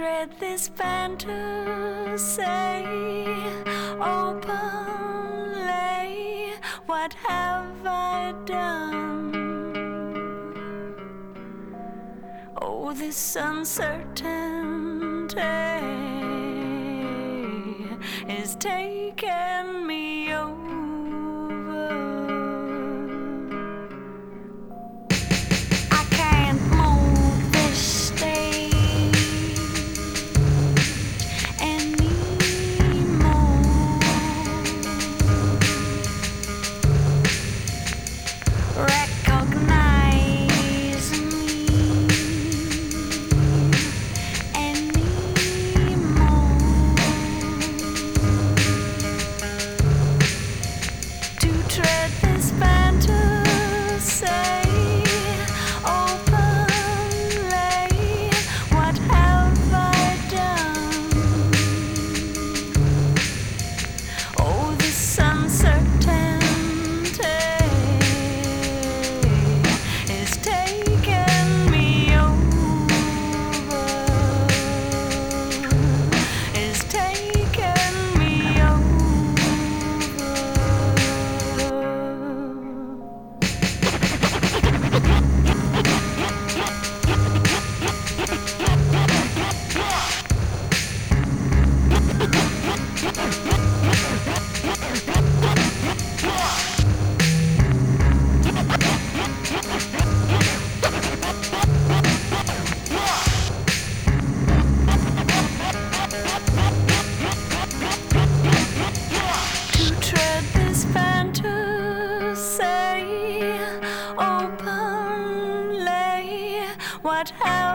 tread this fantasy openly. What have I done? Oh, this uncertainty is taking me over. I can't move this stage anymore. Recognize me anymore. To tread this fantasy openly, what have I done? Oh, this uncertainty is taking me over. Is taking me over. To tread this fantasy openly, what have